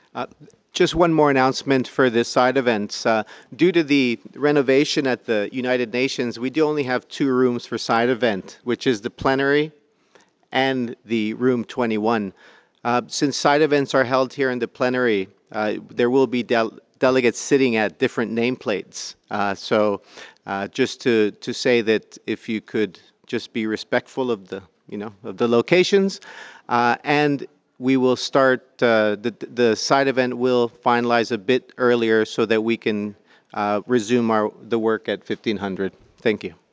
Uh, just one more announcement for this side events. Due to the renovation at the United Nations, we do only have 2 rooms for side event, which is the plenary and the room 21. Since side events are held here in the plenary, there will be delegates sitting at different nameplates. Just to say that if you could just be respectful of the locations, and we will start the side event will finalize a bit earlier so that we can resume the work at 1500. Thank you.